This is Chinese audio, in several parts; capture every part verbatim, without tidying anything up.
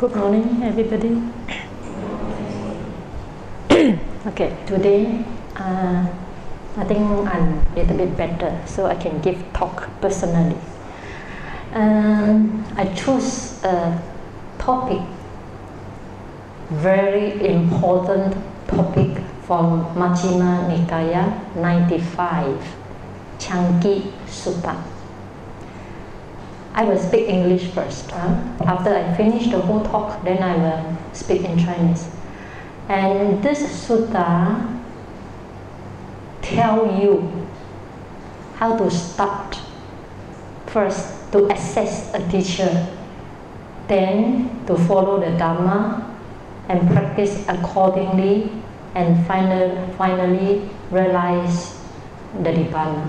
Good morning, everybody. Okay, today uh, I think I'm a little bit better, so I can give talk personally. Um, I choose a topic, very important topic from Majjhima Nikaya ninety-five, Chanki Sutta. I will speak English first. Huh? After I finish the whole talk, then I will speak in Chinese. And this sutta tell you how to start. First, to assess a teacher, then to follow the Dhamma and practice accordingly, and final, finally realize the Nibbana.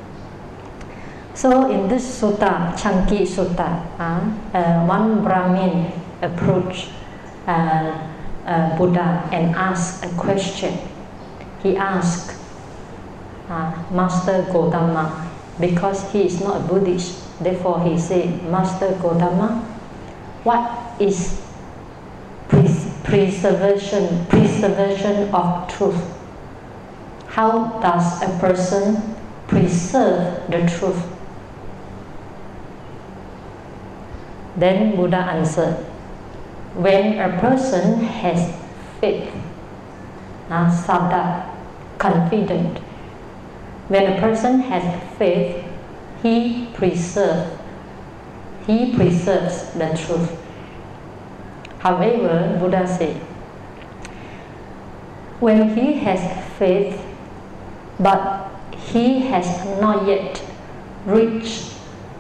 So in this sutta, Chanki Sutta, uh, uh, one Brahmin approached uh, uh, Buddha and asked a question. He asked uh, Master Gotama, because he is not a Buddhist, therefore he said, Master Gotama, what is pres- preservation, preservation of truth? How does a person preserve the truth? Then Buddha answered, when a person has faith, uh, saddha, confident, when a person has faith, he preserves, he preserves the truth. However, Buddha said, when he has faith, but he has not yet reached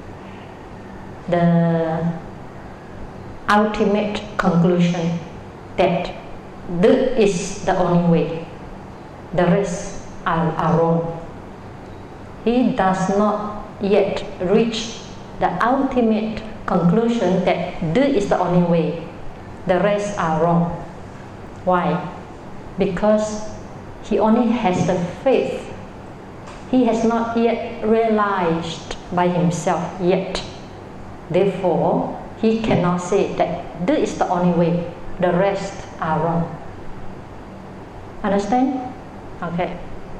the ultimate conclusion that this is the only way, the rest are, are wrong. He does not yet reach the ultimate conclusion that this is the only way, the rest are wrong. Why? Because he only has the faith. He has not yet realized by himself yet. Therefore, he cannot say that this is the only way, the rest are wrong. Understand? Okay.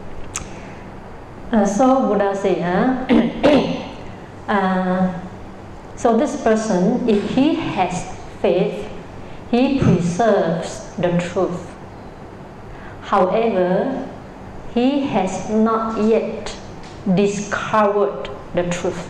Uh, so Buddha said, uh, uh, so this person, if he has faith, he preserves the truth. However, he has not yet discovered the truth.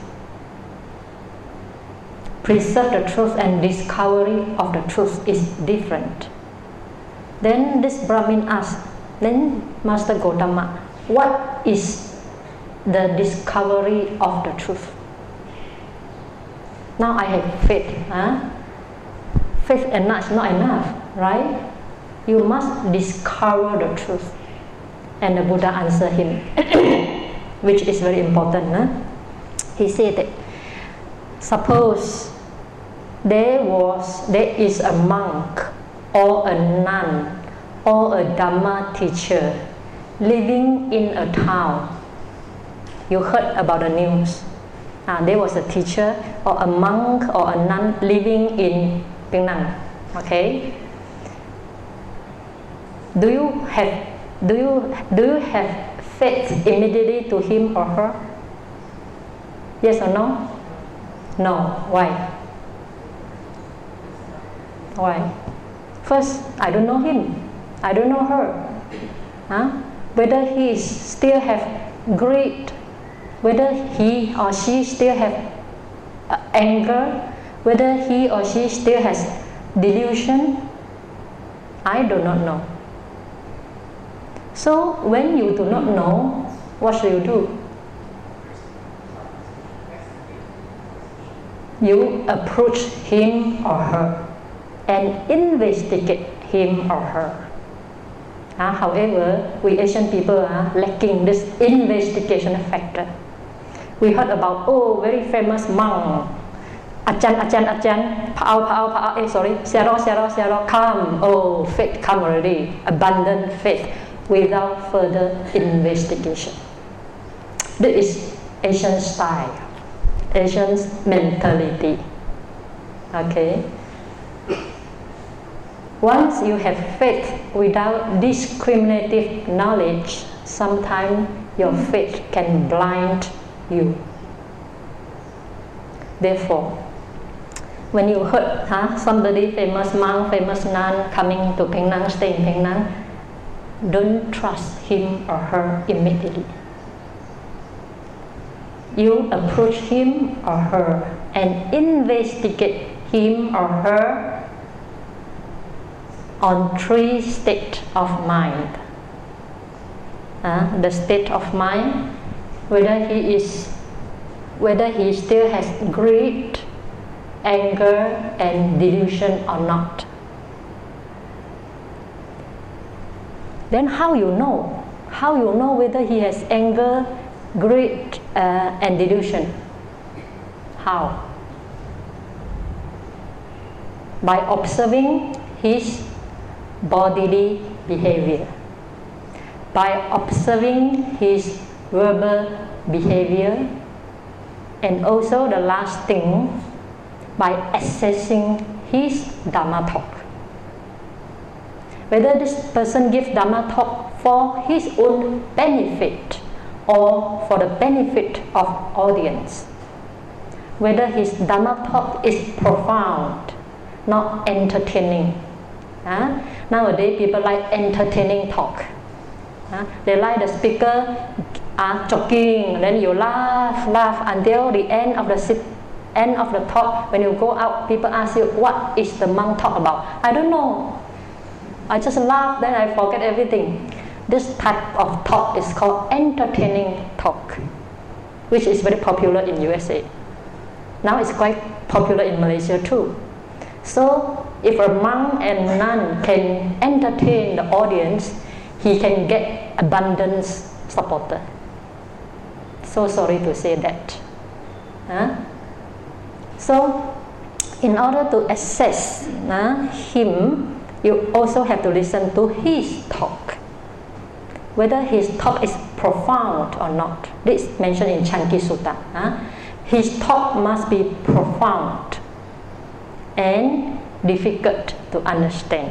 Preserve the truth and discovery of the truth is different. Then this Brahmin asked, then Master Gotama, what is the discovery of the truth? Now I have faith. Huh? Faith enough is not enough, right? You must discover the truth. And the Buddha answered him, which is very important. Huh? He said that, suppose there was, there is a monk or a nun or a Dhamma teacher living in a town. You heard about the news. Uh, there was a teacher or a monk or a nun living in Penang. Okay. Do you have do you do you have faith immediately to him or her? Yes or no? No. Why? Why? First, I don't know him. I don't know her. Huh? Whether he still have greed, whether he or she still have uh, anger, whether he or she still has delusion, I do not know. So when you do not know, what should you do? You approach him or her and investigate him or her. Uh, however, we Asian people are lacking this investigation factor. We heard about, oh, very famous monk, Achan, Achan, Achan, Pa'au, Pa'au, Pa'au, eh, sorry, Sero, Sero, Sero, come, oh, faith come already, abundant faith, without further investigation. This is Asian style, Asian mentality. Okay. Once you have faith without discriminative knowledge, sometimes your faith can blind you. Therefore, when you heard huh, somebody, famous monk, famous nun, coming to Penang, stay in Penang, don't trust him or her immediately. You approach him or her and investigate him or her on three states of mind. Uh, the state of mind, whether he is, whether he still has greed, anger, and delusion or not. Then how you know? How you know whether he has anger, greed, uh, and delusion? How? By observing his bodily behavior, by observing his verbal behavior, and also the last thing, by assessing his Dhamma talk. Whether this person gives Dhamma talk for his own benefit or for the benefit of audience. Whether his Dhamma talk is profound, not entertaining. Huh? Nowadays people like entertaining talk. Huh? They like the speaker uh, joking, then you laugh, laugh until the end of the sit, end of the talk. When you go out, people ask you, what is the monk talk about? I don't know. I just laugh, then I forget everything. This type of talk is called entertaining talk, which is very popular in U S A. Now it's quite popular in Malaysia too. So if a monk and nun can entertain the audience, he can get abundance supporter. So sorry to say that. Huh? So in order to assess uh, him, you also have to listen to his talk, whether his talk is profound or not. This is mentioned in Chanki Sutta. Huh? His talk must be profound and difficult to understand.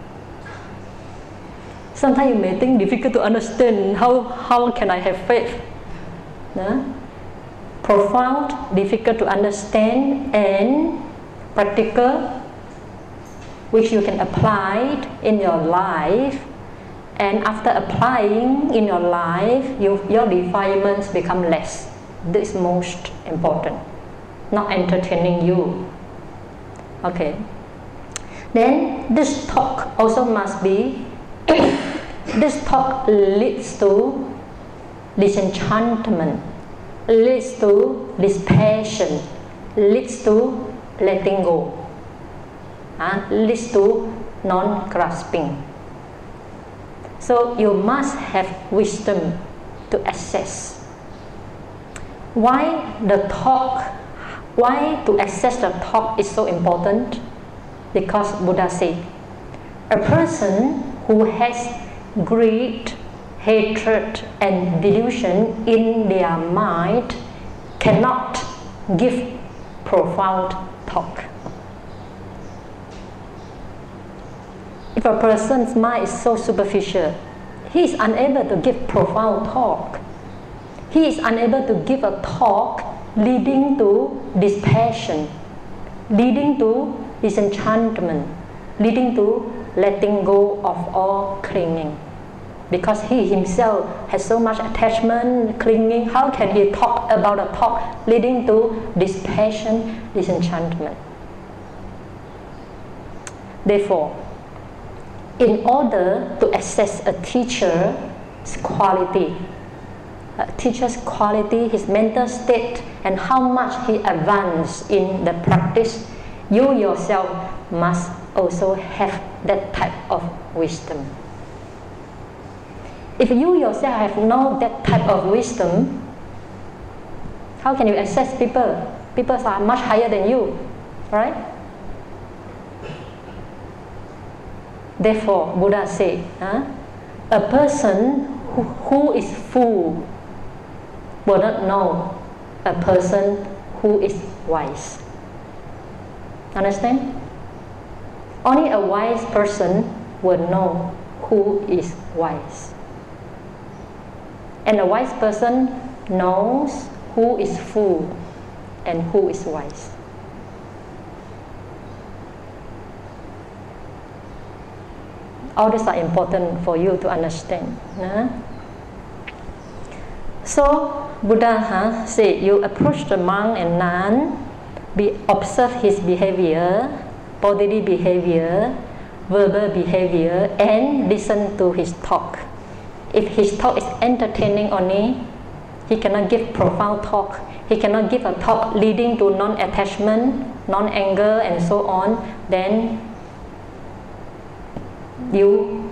Sometimes you may think difficult to understand. How, how can I have faith? Huh? Profound, difficult to understand, and practical, which you can apply in your life, and after applying in your life, you, your defilements become less. This is most important, not entertaining you. Okay. Then this talk also must be, this talk leads to disenchantment, leads to dispassion, leads to letting go. Uh, leads to non-grasping. So you must have wisdom to assess. Why the talk, why to assess the talk is so important? Because Buddha said, a person who has greed, hatred, and delusion in their mind cannot give profound talk. If a person's mind is so superficial, he is unable to give profound talk. He is unable to give a talk leading to dispassion, leading to disenchantment, leading to letting go of all clinging. Because he himself has so much attachment, clinging, how can he talk about a talk leading to dispassion, disenchantment? Therefore, in order to assess a teacher's quality, a teacher's quality, his mental state, and how much he advanced in the practice, you yourself must also have that type of wisdom. If you yourself have no that type of wisdom, how can you assess people? People are much higher than you, right? Therefore, Buddha said, huh, a person who, who is fool will not know a person who is wise. Understand? Only a wise person will know who is wise. And a wise person knows who is fool and who is wise. All these are important for you to understand. Huh? So Buddha huh, said, you approach the monk and nun, be, observe his behavior, bodily behavior, verbal behavior, and listen to his talk. If his talk is entertaining only, he cannot give profound talk. He cannot give a talk leading to non-attachment, non-anger, and so on. Then you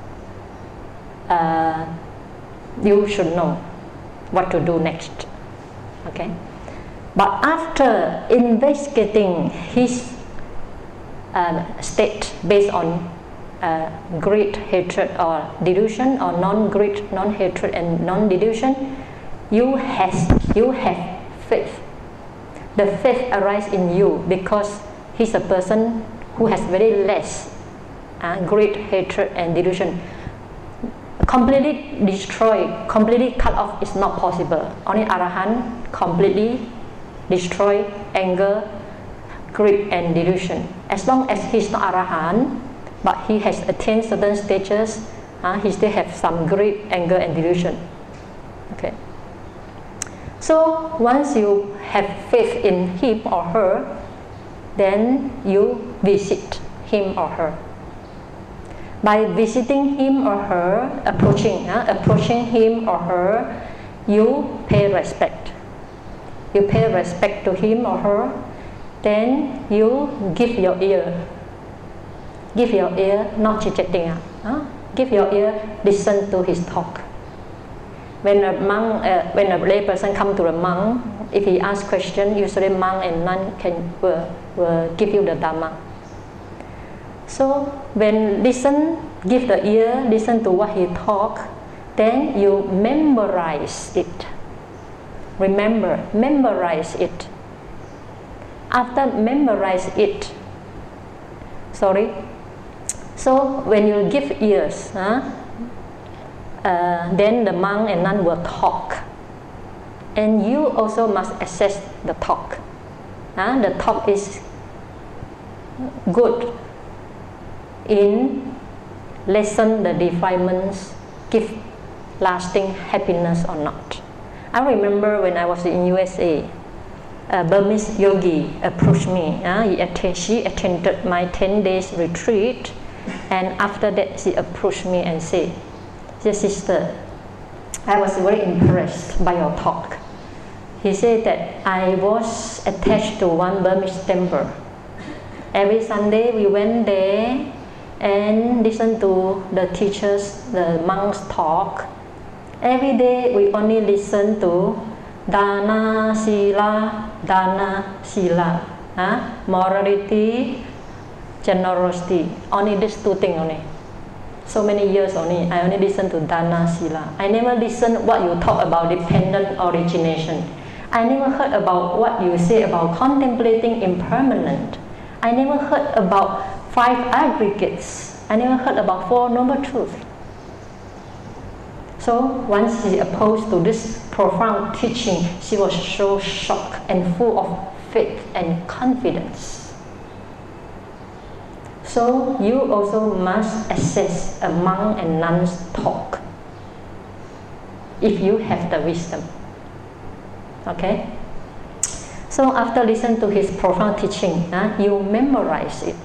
uh, you should know what to do next. Okay, but after investigating his uh, state based on uh, greed, hatred, or delusion, or non-greed, non-hatred, and non-delusion, you has you have faith. The faith arises in you because he's a person who has very less uh, greed, hatred, and delusion. Completely destroy, completely cut off is not possible. Only Arahant completely destroy anger, greed, and delusion. As long as he's not Arahant, but he has attained certain stages, uh, he still have some greed, anger, and delusion. Okay. So once you have faith in him or her, then you visit him or her. By visiting him or her, approaching, uh, approaching him or her, you pay respect. You pay respect to him or her, then you give your ear. Give your ear, not chit-chatting. Uh, give your ear, listen to his talk. When a monk, uh, when a lay person come to a monk, if he asks question, usually monk and nun can will, will give you the Dhamma. So when listen, give the ear, listen to what he talk, then you memorize it. Remember, memorize it. After memorize it, sorry. So when you give ears, huh, uh, then the monk and nun will talk, and you also must assess the talk. Huh? The talk is good in lessen the defilements, give lasting happiness or not. I remember when I was in U S A, a Burmese yogi approached me. Uh, he att- she attended my ten days retreat, and after that she approached me and said, "Dear sister, I was very impressed by your talk." He said that I was attached to one Burmese temple. Every Sunday we went there and listened to the teachers, the monks talk. Every day we only listen to Dana Sila, Dana Sila, huh? Morality, generosity. Only these two things only. So many years only, I only listen to Dana Sila. I never listen what you talk about dependent origination. I never heard about what you say about contemplating impermanent. I never heard about five aggregates. I never heard about Four Noble Truths. So once she opposed to this profound teaching, she was so shocked and full of faith and confidence. So you also must assess a monk and nun's talk if you have the wisdom. Okay? So after listening to his profound teaching, uh, you memorize it.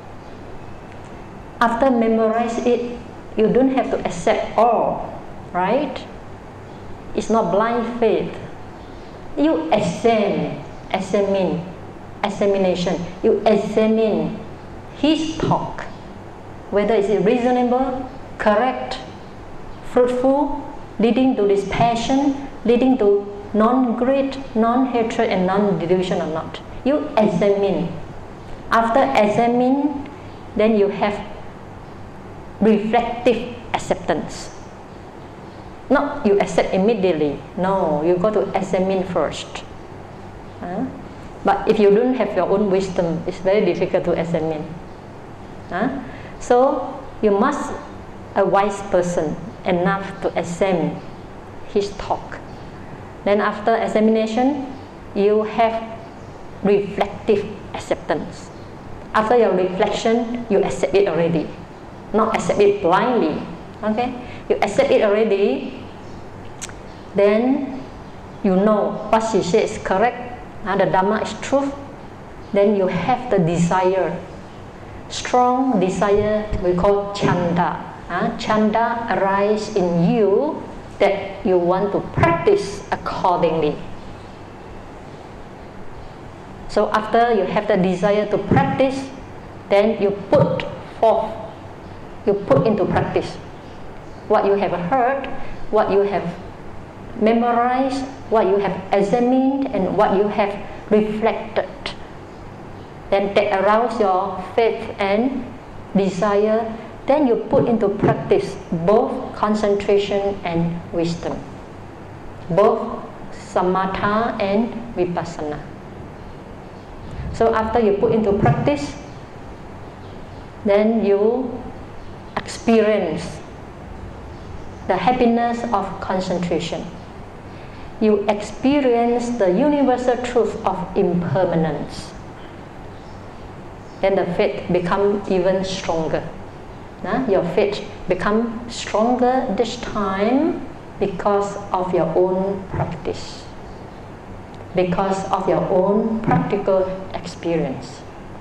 After memorize it, you don't have to accept all, right? It's not blind faith. You examine, examine, examination. You examine his talk, whether it's reasonable, correct, fruitful, leading to this passion, leading to non-greed, non-hatred, and non-delusion or not. You examine. After examine, then you have reflective acceptance. Not you accept immediately. No, you got to examine first. Huh? But if you don't have your own wisdom, it's very difficult to examine. Huh? So you must, a wise person, enough to examine his talk. Then after examination, you have reflective acceptance. After your reflection, you accept it already. Not accept it blindly. Okay? You accept it already, then you know what she says is correct, and the Dhamma is truth. Then you have the desire, strong desire, we call chanda. Uh, chanda arises in you that you want to practice accordingly. So after you have the desire to practice, then you put forth, you put into practice what you have heard, what you have memorized, what you have examined, and what you have reflected. Then that arouse your faith and desire. Then you put into practice both concentration and wisdom, both samatha and vipassana. So after you put into practice, then you experience the happiness of concentration. You experience the universal truth of impermanence. Then the faith becomes even stronger. Nah? Your faith becomes stronger this time because of your own practice, because of your own practical experience.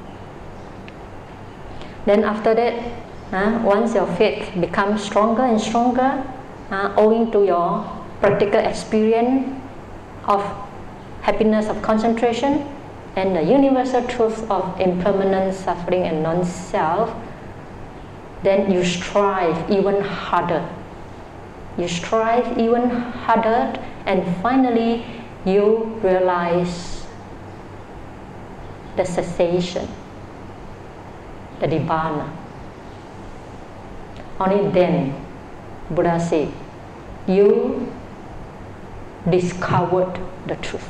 Then after that, uh, once your faith becomes stronger and stronger, uh, owing to your practical experience of happiness of concentration and the universal truth of impermanence, suffering, and non-self, then you strive even harder. You strive even harder, and finally you realize the cessation, the nibbana. Only then, Buddha said, you discovered the truth.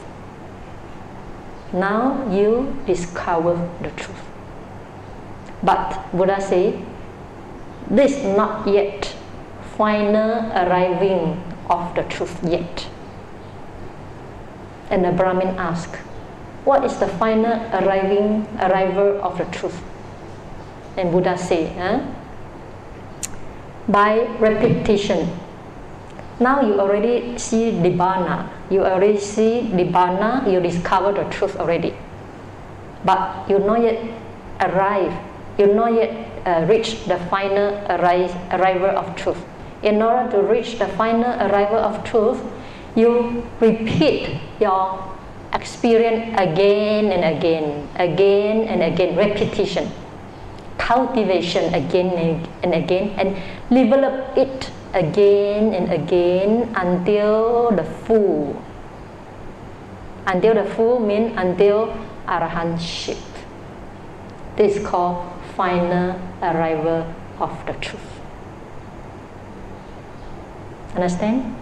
Now you discover the truth. But Buddha said, this is not yet final arriving of the truth yet. And the Brahmin asked, what is the final arriving arrival of the truth? And Buddha said, huh? By repetition. Now you already see nibbana. You already see nibbana, you discover the truth already. But you not yet arrive, you not yet uh, reach the final arri- arrival of truth. In order to reach the final arrival of truth, you repeat your experience again and again, again and again, repetition, cultivation again and again, and develop it again and again until the full. Until the full means until arahantship. This is called final arrival of the truth. Understand?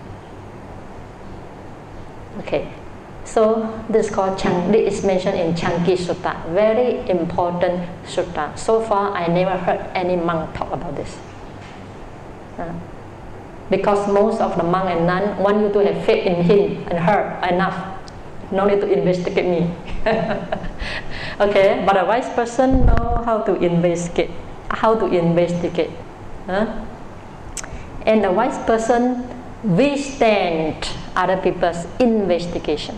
Okay. So this is called Chang. This is mentioned in Chanki Sutta. Very important sutta. So far, I never heard any monk talk about this. Uh, because most of the monk and nun want you to have faith in him and her enough. No need to investigate me. Okay, but a wise person know how to investigate. How to investigate. Huh? And a wise person withstand other people's investigation.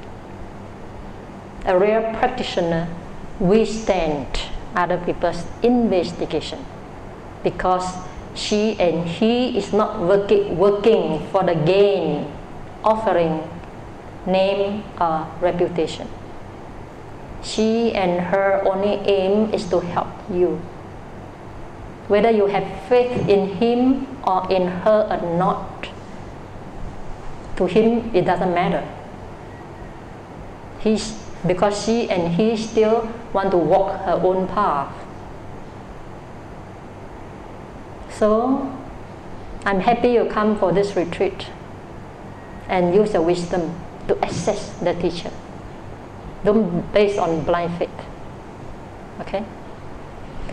A real practitioner withstand other people's investigation because she and he is not working, working for the gain, offering name or reputation. She and her only aim is to help you. Whether you have faith in him or in her or not, to him it doesn't matter. He's, because she and he still want to walk her own path. So I'm happy you come for this retreat and use your wisdom to assess the teacher. Don't base on blind faith. Okay?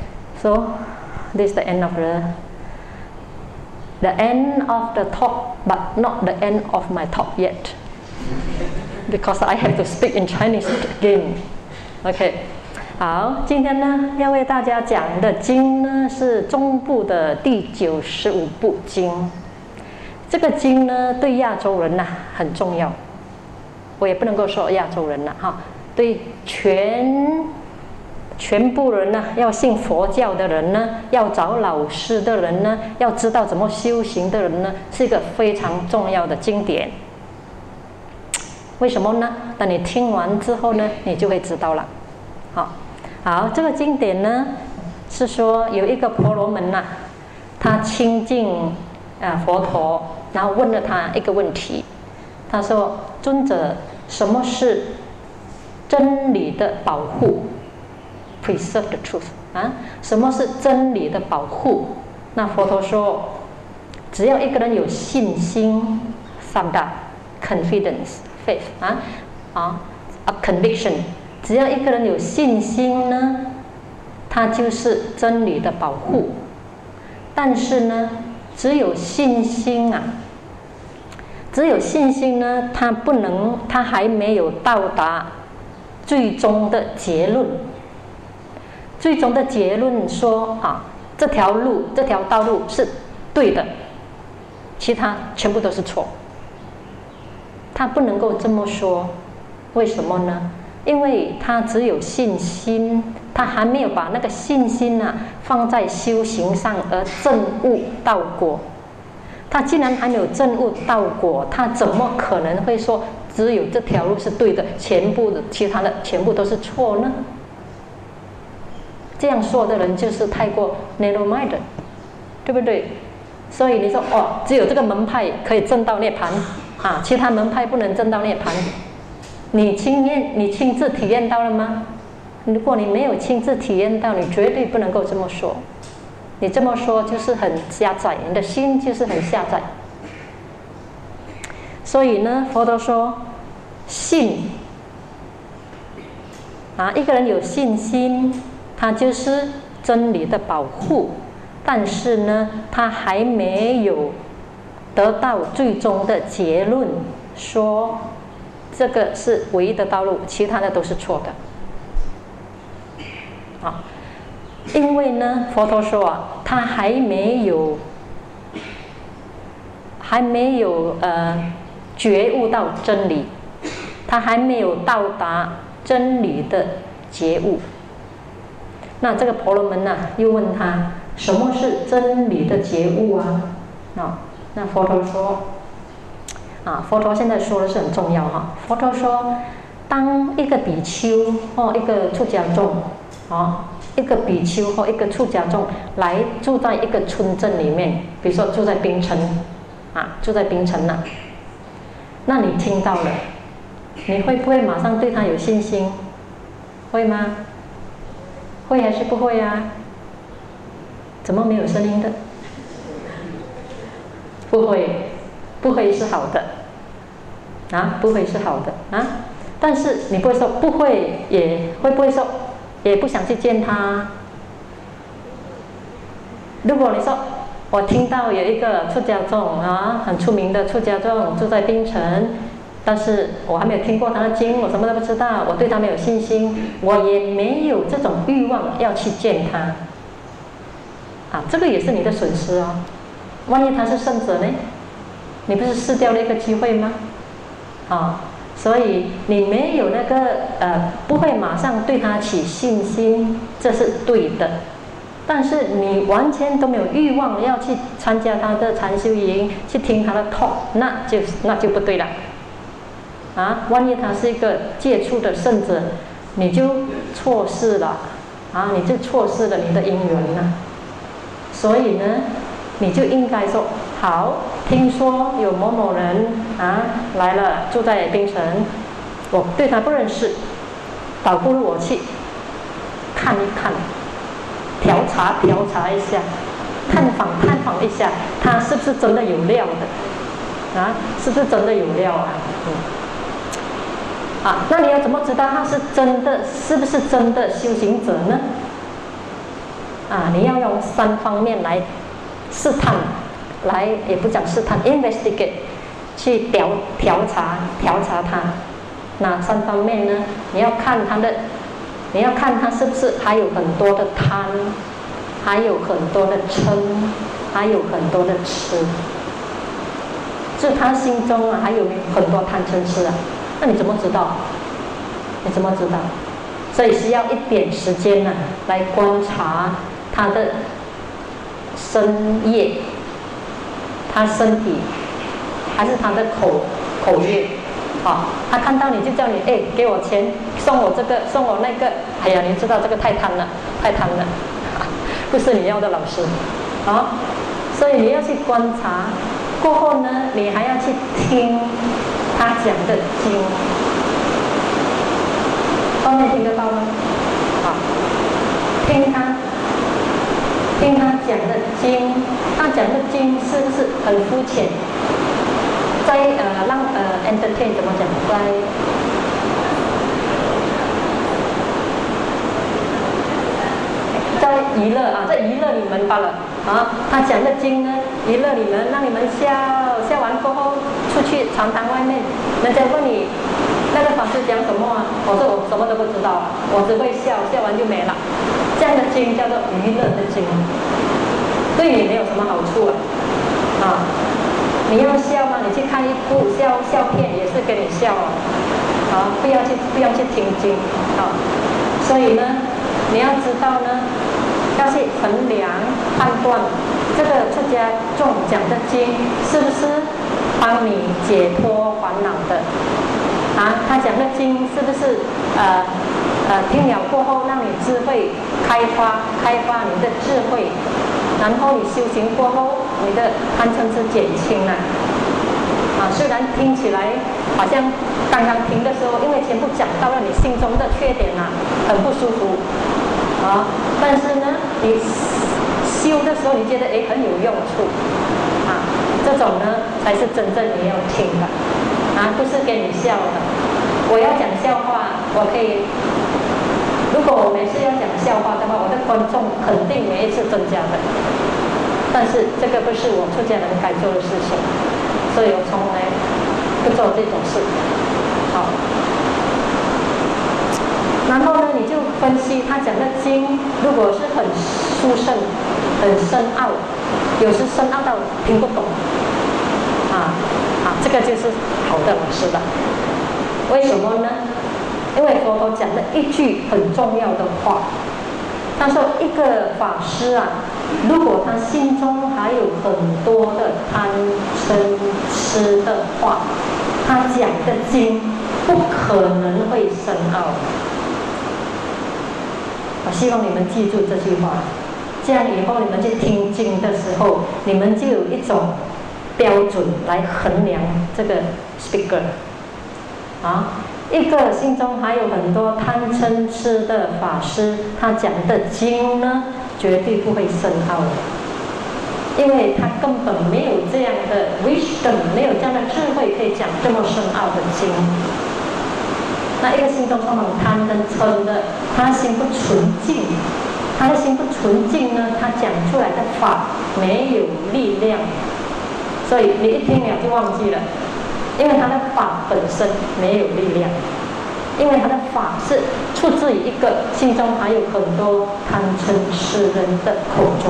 So this is the end of the the end of the talk, but not the end of my talk yet, because I have to speak in Chinese again. OK， 好，今天呢要为大家讲的经呢是中部的第九十五部经。这个经呢对亚洲人呐、啊、很重要，我也不能够说亚洲人呐、啊、哈，对全全部人呢、啊，要信佛教的人呢，要找老师的人呢，要知道怎么修行的人呢，是一个非常重要的经典。为什么呢？当你听完之后呢，你就会知道了。好，好，这个经典呢是说有一个婆罗门呐、啊，他亲近啊佛陀，然后问了他一个问题，他说：“尊者，什么是真理的保护 ？Preserve the truth 啊？什么是真理的保护？”那佛陀说：“只要一个人有信心 ，saddha、confidence、faith 啊啊 ，a conviction。只要一个人有信心呢，他就是真理的保护。但是呢，只有信心啊，只有信心呢，他不能，他还没有到达最终的结论。最终的结论说啊，这条路，这条道路是对的，其他全部都是错。他不能够这么说，为什么呢？因为他只有信心，他还没有把那个信心啊放在修行上而证悟道果。他既然还没有证悟道果，他怎么可能会说只有这条路是对的，全部的其他的全部都是错呢？这样说的人就是太过 narrow-minded， 对不对？所以你说哦，只有这个门派可以证到涅槃啊，其他门派不能证到涅槃。你亲验，你亲自体验到了吗？如果你没有亲自体验到，你绝对不能够这么说。你这么说就是很狭窄，你的心就是很狭窄。所以呢，佛陀说，信啊，一个人有信心，他就是真理的保护。但是呢，他还没有得到最终的结论，说这个是唯一的道路，其他的都是错的。啊，因为呢，佛陀说啊，他还没有，还没有呃觉悟到真理，他还没有到达真理的觉悟。那这个婆罗门呢，又问他什么是真理的觉悟啊？啊，那佛陀说。啊，佛陀现在说的是很重要哈。佛陀说，当一个比丘或一个出家众，啊，一个比丘或一个出家众来住在一个村镇里面，比如说住在槟城，啊，住在槟城呐，那你听到了，你会不会马上对他有信心？会吗？会还是不会啊？怎么没有声音的？不会。不会是好的，啊，不会是好的啊！但是你不会说不会，也会不会说也不想去见他？如果你说我听到有一个出家众啊，很出名的出家众住在槟城，但是我还没有听过他的经，我什么都不知道，我对他没有信心，我也没有这种欲望要去见他。啊，这个也是你的损失哦。万一他是圣者呢？你不是失掉了一个机会吗？啊，所以你没有那个呃，不会马上对他起信心，这是对的。但是你完全都没有欲望要去参加他的禅修营，去听他的 talk， 那就那就不对了。啊，万一他是一个接触的圣者，你就错失了啊，你就错失了你的因缘了。所以呢，你就应该说好。听说有某某人啊来了，住在槟城，我对他不认识，倒不如我去看一看，调查调查一下，探访探访一下，他是不是真的有料的？啊，是不是真的有料啊？嗯，啊，那你要怎么知道他是真的，是不是真的修行者呢？ 啊，你要用三方面来试探，来也不讲试探 ，investigate， 去调调查调查他。哪三方面呢？你要看他的，你要看他是不是还有很多的贪，还有很多的嗔，还有很多的痴。就他心中啊，还有很多贪嗔痴啊，那你怎么知道？你怎么知道？所以需要一点时间呢、啊，来观察他的身业，他身体，还是他的口口业。好，他看到你就叫你，哎，给我钱，送我这个，送我那个。哎呀，你知道这个太贪了，太贪了，不是你要的老师，啊，所以你要去观察。过后呢，你还要去听他讲的经，后面听得到吗？好，听他，听他讲的经，他讲的经是不是很肤浅？在呃让呃 entertain 怎么讲？在在娱乐啊，在娱乐你们罢了啊。他讲的经呢，娱乐你们，让你们笑，笑完过后出去长堂外面，人家问你那个法师讲什么啊？我说我什么都不知道啊，我只会笑，笑完就没了。这样的经叫做娱乐的经，对你没有什么好处啊啊！你要笑吗？你去看一部笑笑片也是跟你笑啊，啊，不要去不要去听经啊。所以呢，你要知道呢，要去衡量判断这个出家众讲的经是不是帮你解脱烦恼的啊？他讲的经是不是呃呃听了过后让你智慧开发开发你的智慧，然后你修行过后你的贪嗔痴减轻了啊？虽然听起来好像刚刚听的时候，因为全部讲到了你心中的缺点啊，很不舒服啊，但是呢，你修的时候你觉得哎很有用处啊，这种呢才是真正你要听的啊，不是给你笑的。我要讲笑话，我可以，如果我每次要讲笑话的话，我的观众肯定每一次增加的，但是这个不是我出家人该做的事情，所以我从来不做这种事。好，然后呢，你就分析他讲的经，如果是很殊胜、很深奥，有时深奥到听不懂，啊啊，这个就是好的老师了。为什么呢？因为佛陀讲的一句很重要的话，他说一个法师啊，如果他心中还有很多的贪嗔痴的话，他讲的经不可能会深奥。我希望你们记住这句话，这样以后你们去听经的时候，你们就有一种标准来衡量这个 speaker 啊。一个心中还有很多贪嗔痴的法师，他讲的经呢，绝对不会深奥的，因为他根本没有这样的 wisdom， 没有这样的智慧可以讲这么深奥的经。那一个心中充满贪跟嗔的，他心不纯净，他的心不纯净呢，他讲出来的法没有力量，所以你一听了就忘记了。因为他的法本身没有力量，因为他的法是出自于一个心中还有很多贪嗔痴人的口中。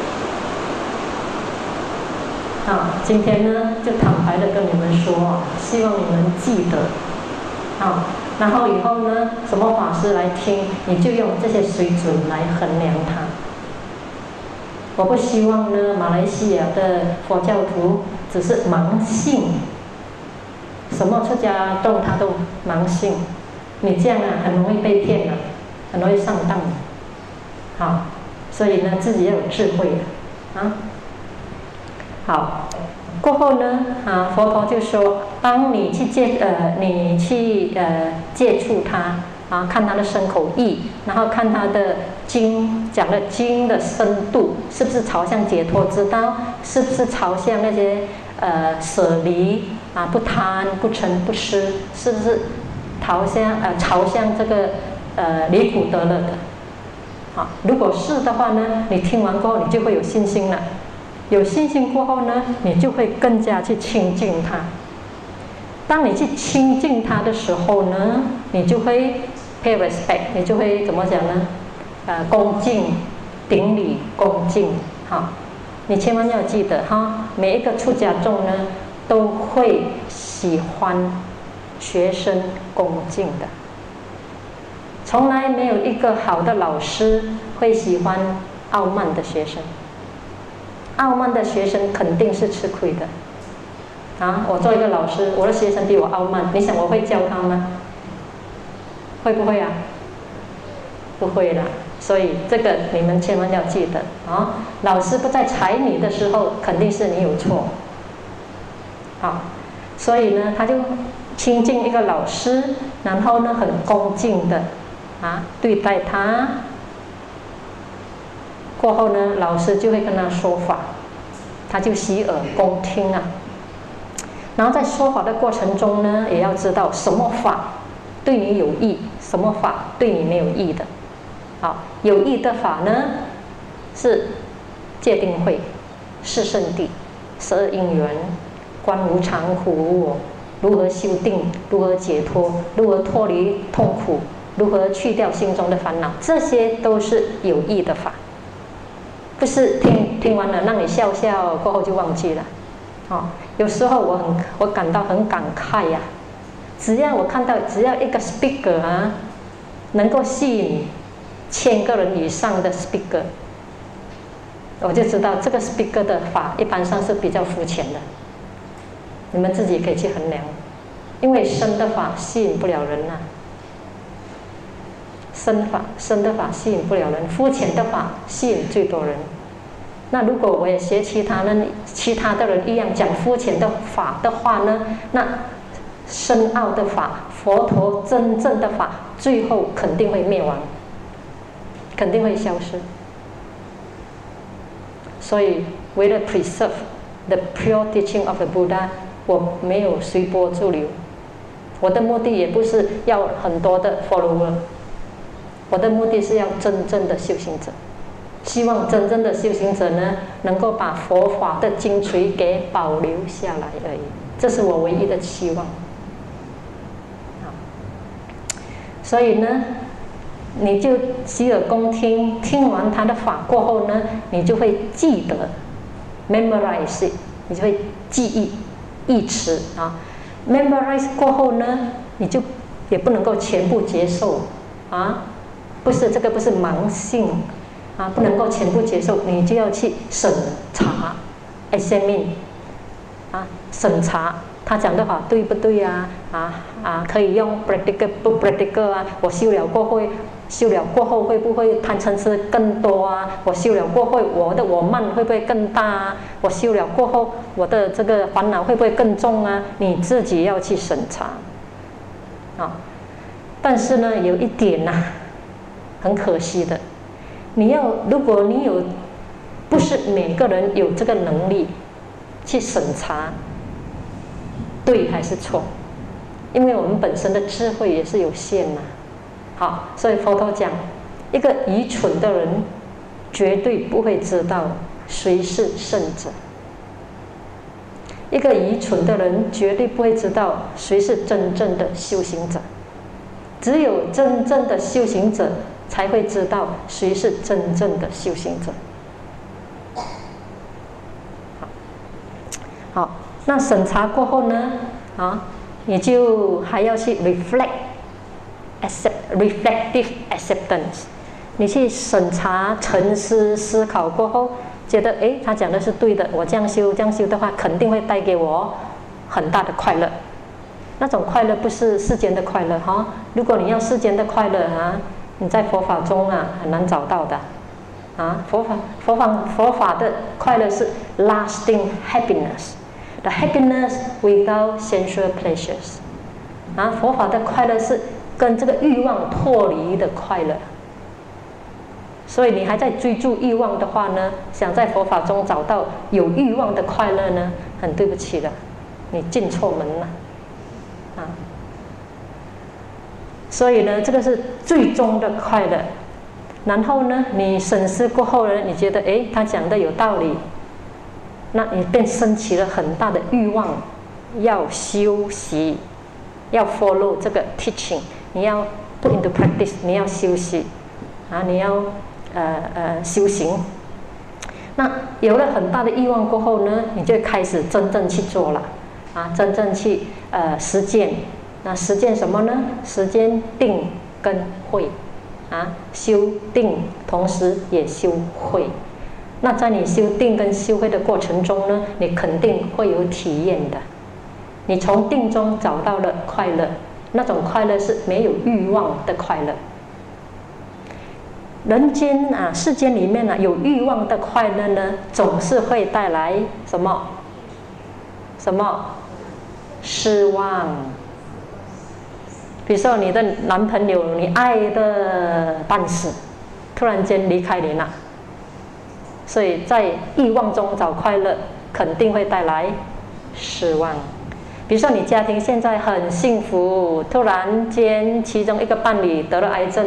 啊，今天呢就坦白的跟你们说啊，希望你们记得啊，然后以后呢什么法师来听，你就用这些水准来衡量它。我不希望呢马来西亚的佛教徒只是盲信。什么出家众他都盲信，你这样啊很容易被骗啊，很容易上当。好，所以呢自己要有智慧啊。好，过后呢啊佛陀就说，当你去接呃你去呃接触他啊，看他的身口意，然后看他的经讲的经的深度，是不是朝向解脱之道，是不是朝向那些呃舍离。啊，不贪不嗔不痴，是不是朝向呃朝向这个呃离苦得乐的？ 啊，如果是的话呢，你听完过后你就会有信心了。有信心过后呢，你就会更加去亲近他。当你去亲近他的时候呢，你就会 pay respect， 你就会怎么讲呢？呃，恭敬、顶礼、恭敬。好，你千万要记得哈，每一个出家众呢，都会喜欢学生恭敬的。从来没有一个好的老师会喜欢傲慢的学生。傲慢的学生肯定是吃亏的。啊，我做一个老师，我的学生比我傲慢，你想我会教他吗？会不会啊？不会啦。所以这个你们千万要记得啊！老师不在踩你的时候，肯定是你有错。好，所以呢，他就亲近一个老师，然后呢，很恭敬的啊对待他。过后呢，老师就会跟他说法，他就洗耳恭听啊。然后在说法的过程中呢，也要知道什么法对你有益，什么法对你没有益的。好，有益的法呢是戒定慧、四圣谛、十二因缘、观无常、苦无我，如何修定，如何解脱，如何脱离痛苦，如何去掉心中的烦恼，这些都是有益的法。不是听听完了让你笑笑，过后就忘记了。哦，有时候我很我感到很感慨呀、啊。只要我看到只要一个 speaker 啊，能够吸引千个人以上的 speaker， 我就知道这个 speaker 的法一般上是比较肤浅的。你们自己可以去衡量，因为深的法吸引不了人呐、啊。深法深的法吸引不了人，肤浅的法吸引最多人。那如果我也学其他人其他的人一样讲肤浅的法的话呢，那深奥的法，佛陀真正的法，最后肯定会灭亡，肯定会消失。所以为了 preserve the pure teaching of the Buddha， 我没有随波逐流。我的目的也不是要很多的 follower， 我的目的是要真正的修行者。希望真正的修行者呢，能够把佛法的精髓给保留下来而已，这是我唯一的期望。所以呢，你就洗耳恭听，听完他的法过后呢，你就会记得 memorize it， 你就会记忆忆持啊。memorize 过后呢，你就也不能够全部接受啊，不是这个不是盲信。啊，不能够全部接受，你就要去审查 examine 啊，审查他讲的法对不对啊？啊啊，可以用 practical 不 practical 啊？我修了过后，修了过后会不会贪嗔痴更多啊？我修了过后，我的我慢会不会更大啊？我修了过后，我的这个烦恼会不会更重啊？你自己要去审查啊。但是呢，有一点呐、啊，很可惜的。你要，如果你有，不是每个人有这个能力去审查对还是错，因为我们本身的智慧也是有限嘛。好，所以佛陀讲，一个愚蠢的人绝对不会知道谁是圣者，一个愚蠢的人绝对不会知道谁是真正的修行者，只有真正的修行者才会知道谁是真正的修行者。好，那审查过后呢，啊，你就还要去 reflect accept reflective acceptance， 你去审查、沉思、思考过后，觉得诶，他讲的是对的，我这样修这样修的话，肯定会带给我很大的快乐。那种快乐不是世间的快乐哈，如果你要世间的快乐啊，你在佛法中啊很难找到的，啊，佛法佛法佛法的快乐是 lasting happiness，the happiness without sensual pleasures， 啊，佛法的快乐是跟这个欲望脱离的快乐。所以你还在追逐欲望的话呢，想在佛法中找到有欲望的快乐呢，很对不起了，你进错门了，啊。所以呢，这个是最终的快乐。 然后呢，你审视过后呢，你觉得诶，他讲的有道理，那你便升起了很大的欲望，要修习，要 follow 这个 teaching， 你要 put into practice， 你要修习，啊，你要呃呃修行。那有了很大的欲望过后呢，你就开始真正去做了，啊，真正去呃实践。那实践什么呢？实践定跟慧。啊，修定同时也修慧。那在你修定跟修慧的过程中呢，你肯定会有体验的。你从定中找到了快乐，那种快乐是没有欲望的快乐。人间啊，世间里面呢、啊，有欲望的快乐呢，总是会带来什么？什么？失望。比如说你的男朋友，你爱的半死，突然间离开你了，所以在欲望中找快乐，肯定会带来失望。比如说你家庭现在很幸福，突然间其中一个伴侣得了癌症，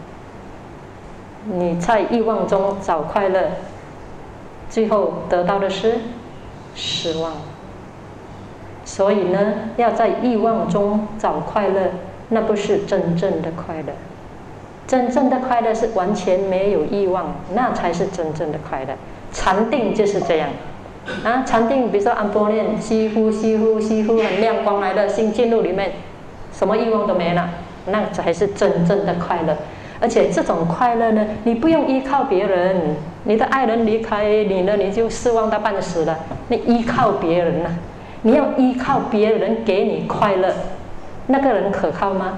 你在欲望中找快乐，最后得到的是失望。所以呢，要在欲望中找快乐，那不是真正的快乐。真正的快乐是完全没有欲望，那才是真正的快乐。禅定就是这样啊，禅定比如说安波念，吸呼吸呼吸呼，很亮光来的，心进入里面，什么欲望都没了，那才是真正的快乐。而且这种快乐呢，你不用依靠别人，你的爱人离开你了，你就失望到半死了，你依靠别人了，你要依靠别人给你快乐，那个人可靠吗？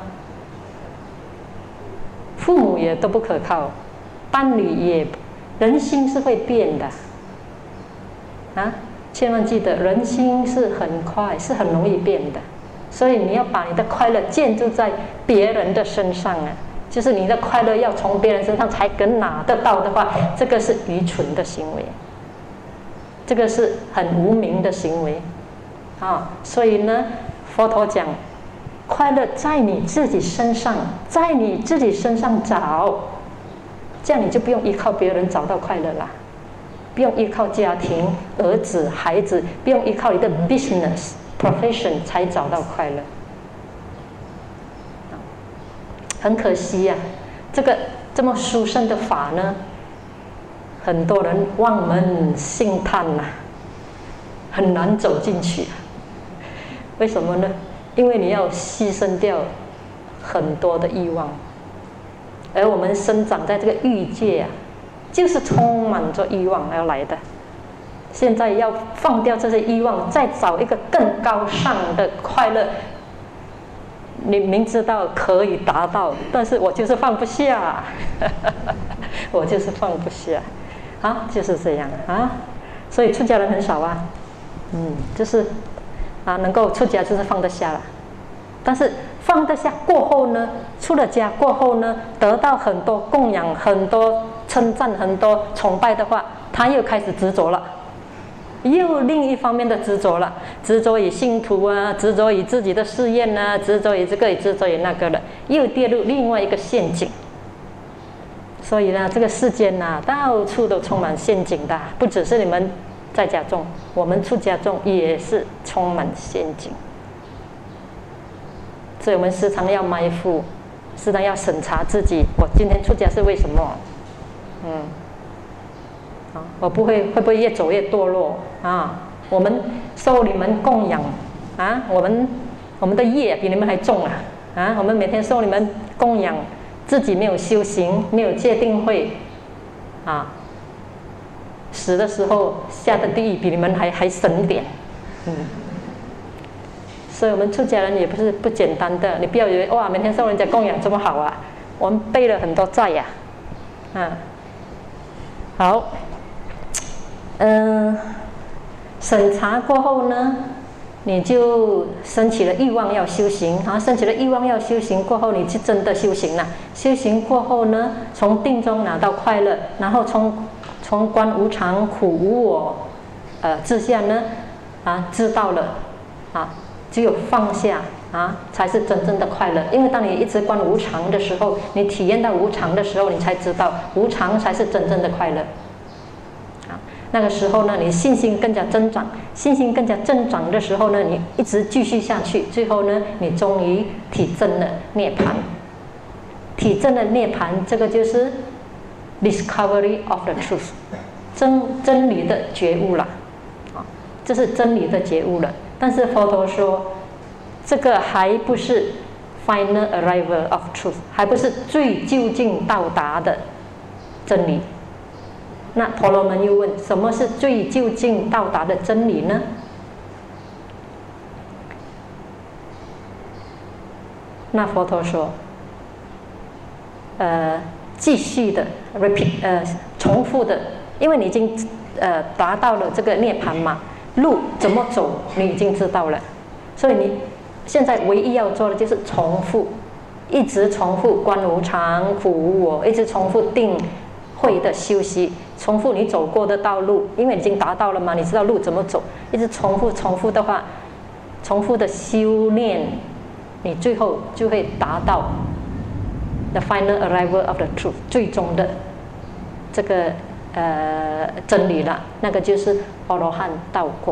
父母也都不可靠，伴侣也，人心是会变的啊！千万记得，人心是很快，是很容易变的，所以你要把你的快乐建筑在别人的身上啊！就是你的快乐要从别人身上才能拿得到的话，这个是愚蠢的行为，这个是很无明的行为啊！所以呢，佛陀讲，快乐在你自己身上，在你自己身上找，这样你就不用依靠别人找到快乐啦，不用依靠家庭、儿子、孩子，不用依靠你的 business profession 才找到快乐。很可惜呀、啊，这个这么殊胜的法呢，很多人望门兴叹呐、啊，很难走进去、啊。为什么呢？因为你要牺牲掉很多的欲望，而我们生长在这个欲界啊，就是充满着欲望而来的。现在要放掉这些欲望，再找一个更高尚的快乐。你明知道可以达到，但是我就是放不下，我就是放不下，啊，就是这样啊。所以出家人很少啊，嗯，就是啊，能够出家就是放得下了。但是放得下过后呢，出了家过后呢，得到很多供养、很多称赞、很多崇拜的话，他又开始执着了。又另一方面的执着了，执着于信徒啊，执着于自己的事业啊，执着于这个，执着于那个了，又跌入另外一个陷阱。所以呢，这个世间啊，到处都充满陷阱的，不只是你们在家众，我们出家众也是充满陷阱。所以我们时常要埋伏，时常要审查自己，我今天出家是为什么？嗯。我不会会不会越走越堕落啊？我们受你们供养啊，我们我们的业比你们还重啊啊！我们每天受你们供养，自己没有修行，没有戒定慧啊，死的时候下的地狱比你们还还深点，嗯。所以我们出家人也不是不简单的，你不要以为哇，每天受人家供养这么好啊，我们背了很多债呀、啊，啊，好。嗯、呃，审查过后呢，你就升起了欲望要修行啊，升起了欲望要修行过后，你就真的修行了。修行过后呢，从定中拿到快乐，然后从从观无常、苦无我，呃之下呢，啊知道了，啊只有放下啊，才是真正的快乐。因为当你一直观无常的时候，你体验到无常的时候，你才知道无常才是真正的快乐。啊，那个时候呢，你信心更加增长，信心更加增长的时候呢，你一直继续下去，最后呢，你终于体证了涅槃。体证了涅槃，这个就是 discovery of the truth， 真真理的觉悟了。啊，这是真理的觉悟了。但是佛陀说，这个还不是 final arrival of truth， 还不是最究竟到达的真理。那婆罗门又问，什么是最究竟到达的真理呢？那佛陀说，呃，继续的 repeat， 呃，重复的，因为你已经呃达到了这个涅槃嘛，路怎么走你已经知道了，所以你现在唯一要做的就是重复，一直重复观无常、苦无我，一直重复定慧的修习，重复你走过的道路，因为已经达到了嘛，你知道路怎么走，一直重复重复的话，重复的修炼，你最后就会达到 the final arrival of the truth， 最终的这个呃真理了，那个就是阿罗汉道果。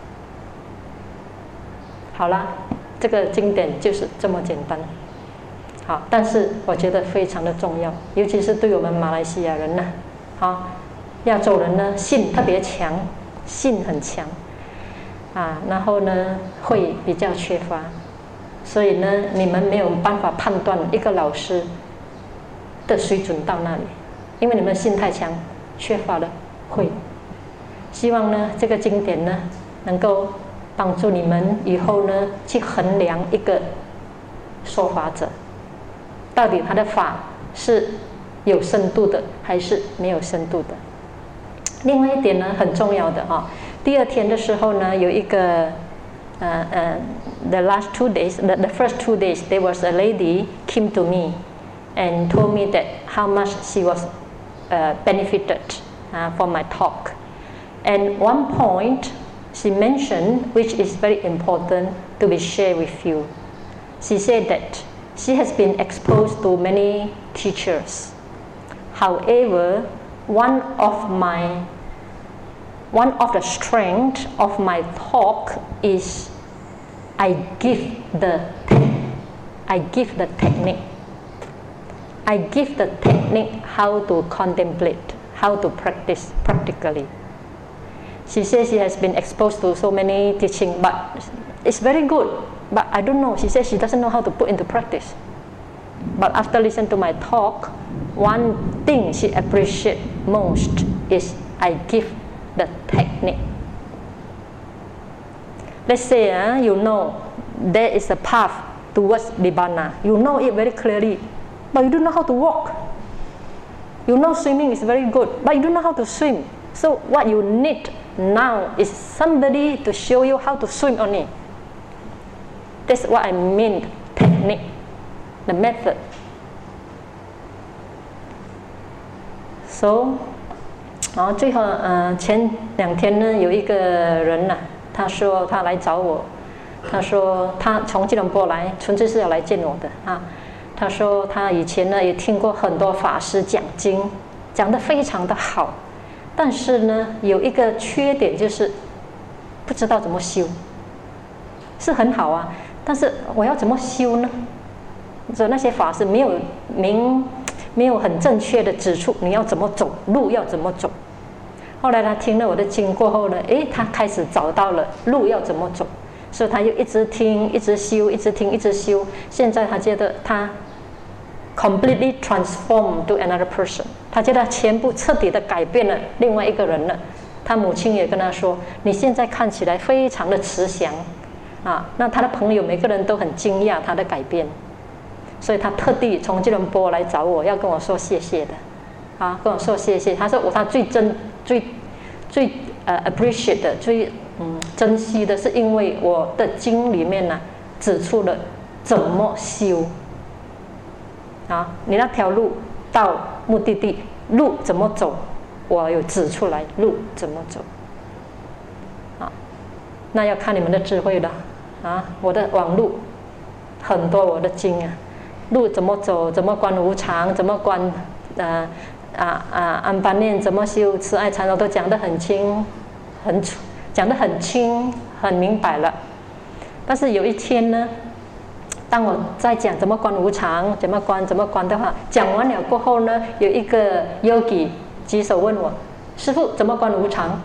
好了，这个经典就是这么简单。好，但是我觉得非常的重要，尤其是对我们马来西亚人呢，好，亚洲人呢信特别强，信很强啊，然后呢会比较缺乏，所以呢你们没有办法判断一个老师的水准到那里，因为你们信太强，缺乏了会。希望呢这个经典呢能够帮助你们以后呢去衡量一个说法者，到底他的法是有深度的还是没有深度的。另外一点呢很重要的哈，第二天的时候呢有一个呃呃 the last two days the, the first two days there was a lady came to me and told me that how much she was uh, benefited uh, from my talk. And one point she mentioned, which is very important to be shared with you. She said that she has been exposed to many teachers. However, one of my one of the strengths of my talk is I give the I give the technique. I give the technique how to contemplate, how to practice practically. She says she has been exposed to so many teaching, but it's very good. But I don't know. She says she doesn't know how to put into practice. But after listening to my talk, one thing she appreciates most is I give the technique. Let's say uh, you know there is a path towards Nibbana. You know it very clearly, but you don't know how to walk. You know swimming is very good, but you don't know how to swim. So what you need now is somebody to show you how to swim only. That's what I mean, technique, the method. So, 然后最后呃前两天呢，有一个人呐、啊，他说他来找我，他说他从吉隆坡来，纯粹是要来见我的啊。他说他以前呢也听过很多法师讲经，讲得非常的好，但是呢有一个缺点就是不知道怎么修，是很好啊，但是我要怎么修呢？所以那些法师没有明没有很正确的指出你要怎么走，路要怎么走。后来他听了我的经过后呢，诶，他开始找到了路要怎么走，所以他又一直听，一直修，一直听，一直修。现在他觉得他 completely transformed to another person， 他觉得全部彻底的改变了另外一个人了。他母亲也跟他说：“你现在看起来非常的慈祥啊！”那他的朋友每个人都很惊讶他的改变，所以他特地从吉隆坡来找我，要跟我说谢谢的，啊，跟我说谢谢。他说我他最珍最最呃 appreciate 的最嗯珍惜的是因为我的经里面呢、啊、指出了怎么修啊，你那条路到目的地路怎么走，我有指出来路怎么走啊，那要看你们的智慧了啊！我的网路很多我的经啊，路怎么走，怎么观无常，怎么观呃啊啊安般念，怎么修慈爱禅，我都讲得很清，很讲得很清，很明白了。但是有一天呢，当我在讲怎么观无常，怎么观怎么观的话，讲完了过后呢，有一个 yogi 举手问我：“师父，怎么观无常？”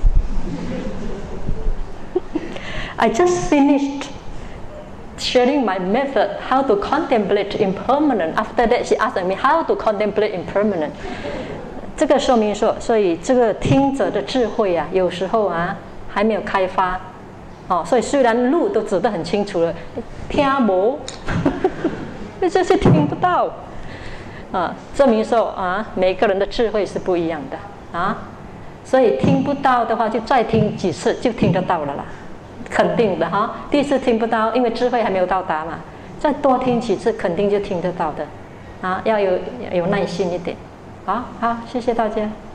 I just finished sharing my method how to contemplate impermanent. After that, she asked me how to contemplate impermanent. 这个说明说，所以这个听者的智慧啊，有时候啊还没有开发。哦，所以虽然路都指得很清楚了，听无，那就是听不到。啊，证明说啊，每个人的智慧是不一样的啊，所以听不到的话，就再听几次就听得到了啦，肯定的哈。第一次听不到，因为智慧还没有到达嘛，再多听几次，肯定就听得到的。啊，要有有耐心一点。好好，谢谢大家。